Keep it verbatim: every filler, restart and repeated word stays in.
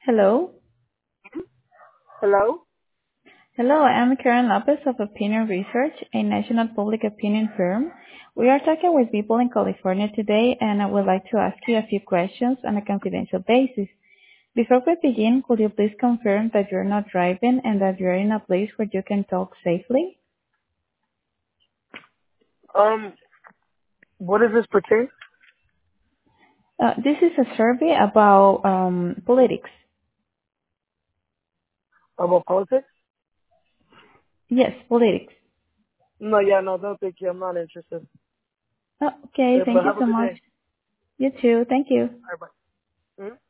Hello. Hello? Hello, I'm Karen Lopez of Opinion Research, a national public opinion firm. We are talking with people in California today, and I would like to ask you a few questions on a confidential basis. Before we begin, could you please confirm that you're not driving and that you're in a place where you can talk safely? Um, what does this pertain? Uh, this is a survey about um, politics. About politics? Yes, politics. No, yeah, no, don't thank you. I'm not interested. Oh, okay, Okay, but thank you have a so good much. day. You too. Thank you. Bye bye. Hmm?